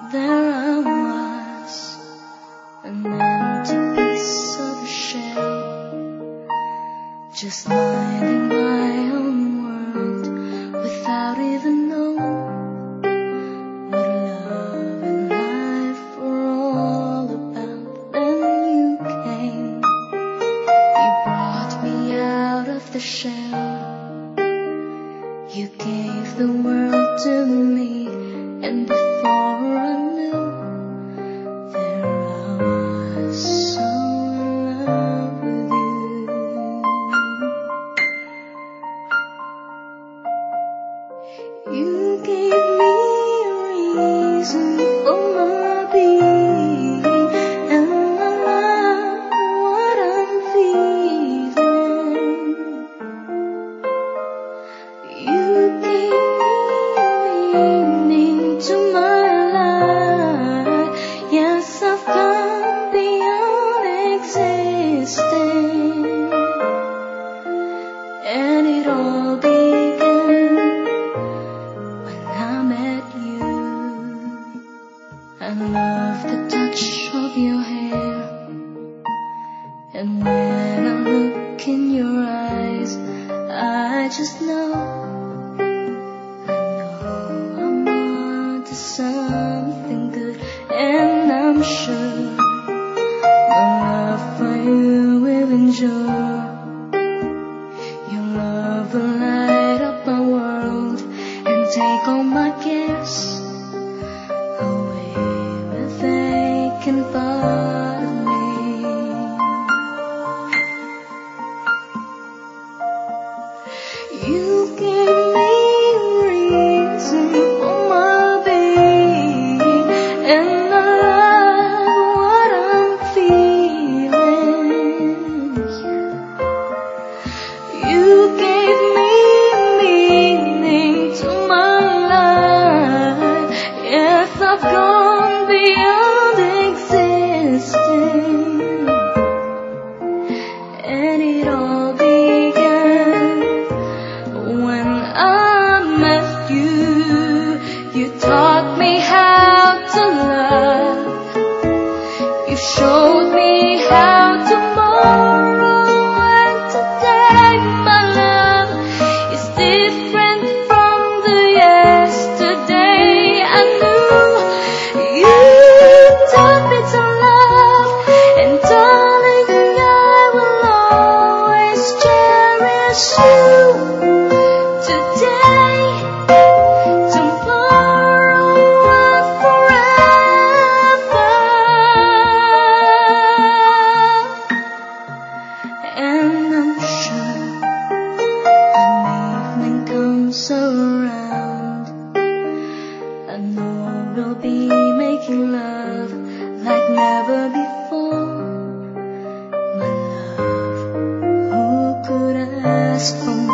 There I was, an empty piece of shell, just minding my own world without even knowing what love and life were all about. Then you came, you brought me out of the shell, you gave the world to me, and before I knew, there I was, so in love with you. You gave me a reason for my being, and I love what I'm feeling. You gave me meaning to my life. Yes, I've gone beyond existing, and it all began when I met you. I love the touch of your hair, and when I look in your eyes, I just know I'm on to something good, and I'm sure my love for you will endure. Your love will light up my world and take all my cares away with vacant part of me. You gave me a reason for my being, and I love what I'm feeling. You gave me meaning to my life. Yes, I've gone beyond existing, and it all began when I met you. You taught me how to love. You showed me how tomorrow and today, my love, is different from the yesterday I knew. You taught me to love, and darling, I will always cherish you. Today, tomorrow, and forever. And I'm sure when evening comes around, I know we'll be making love like never before. My love, who could ask for more?